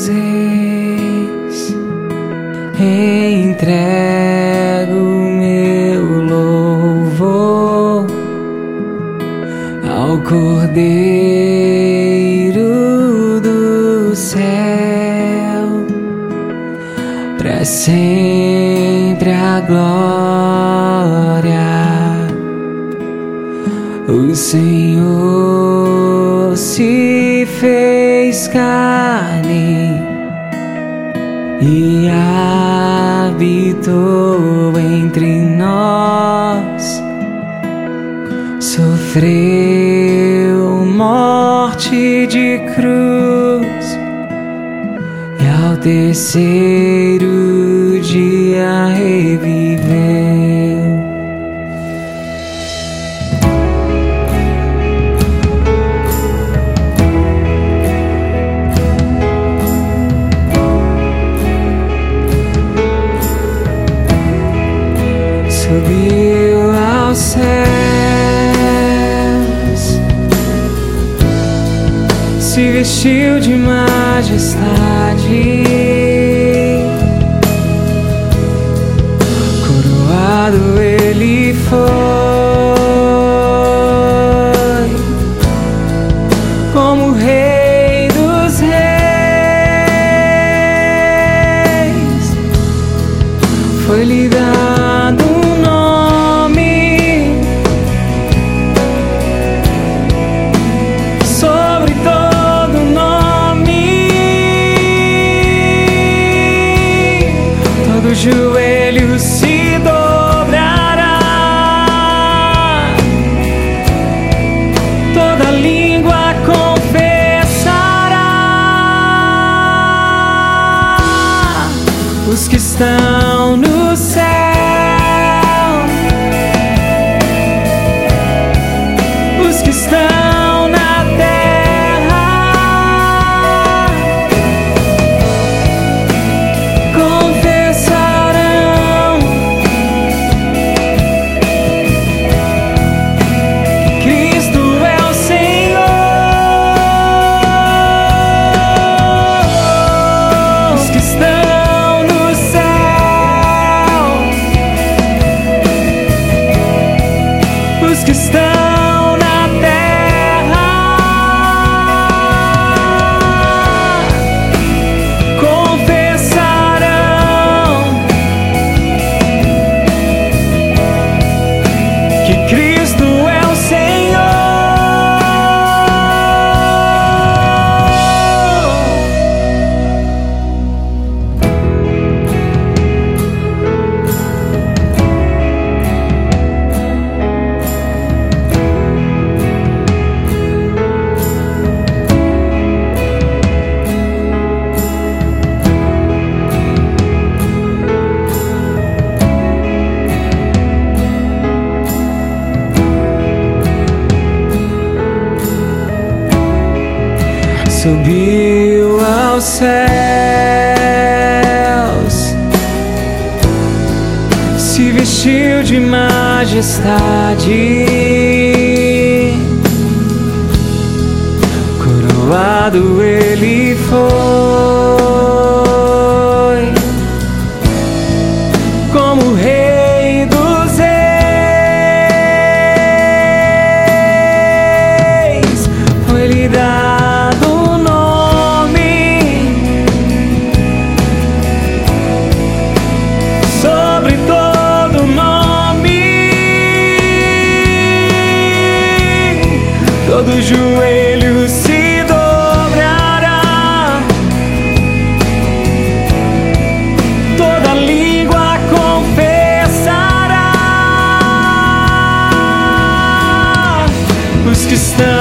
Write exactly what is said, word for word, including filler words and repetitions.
cruzes, entrego meu louvor ao Cordeiro do céu, para sempre a glória. O Senhor se fez carne e habitou entre nós, sofreu morte de cruz e ao terceiro dia reviveu. Subiu aos céus, se vestiu de majestade, coroado ele foi como Rei dos reis. Foi-lhe dado um nome sobre todo nome, todo joelho se dobrará, toda língua confessará. Os que estão no céu, os que estão na terra, confessarão que Cristo é o Senhor. Os que estão no céu, os que estão na terra, confessarão que Cristo é o Senhor. Subiu aos céus, se vestiu de majestade, coroado ele foi como Rei dos reis. Foi-lhe dado um nome sobre todo nome, todo joelho se dobrará, toda língua confessará. Os que estão